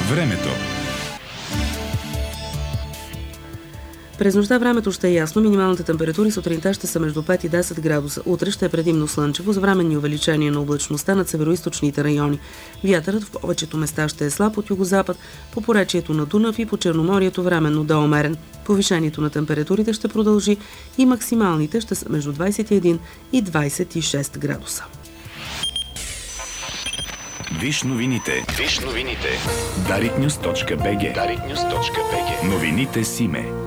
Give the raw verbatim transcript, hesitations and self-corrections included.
Времето. През нощта времето ще е ясно. Минималните температури сутринта ще са между пет и десет градуса. Утре ще е предимно слънчево с временни увеличения на облачността над североизточните райони. Вятърът в повечето места ще е слаб от югозапад, по поречието на Дунав и по Черноморието временно да е умерен. Повишението на температурите ще продължи и максималните ще са между двадесет и един и двадесет и шест градуса. Виж новините. Виж новините. дарик нюз точка би джи. дарик нюз точка би джи. Новините с име.